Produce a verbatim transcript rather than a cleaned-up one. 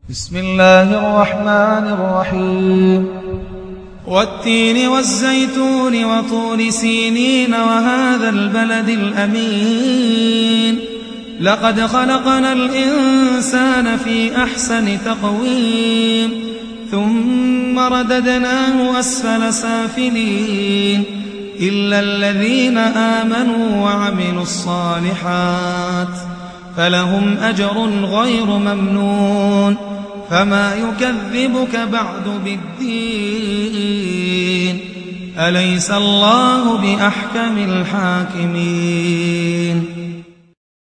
بسم الله الرحمن الرحيم والتين والزيتون وطور سينين وهذا البلد الأمين لقد خلقنا الإنسان في أحسن تقويم ثم رددناه أسفل سافلين إلا الذين آمنوا وعملوا الصالحات فلهم أجر غير ممنون فما يكذبك بعد بالدين أليس الله بأحكم الحاكمين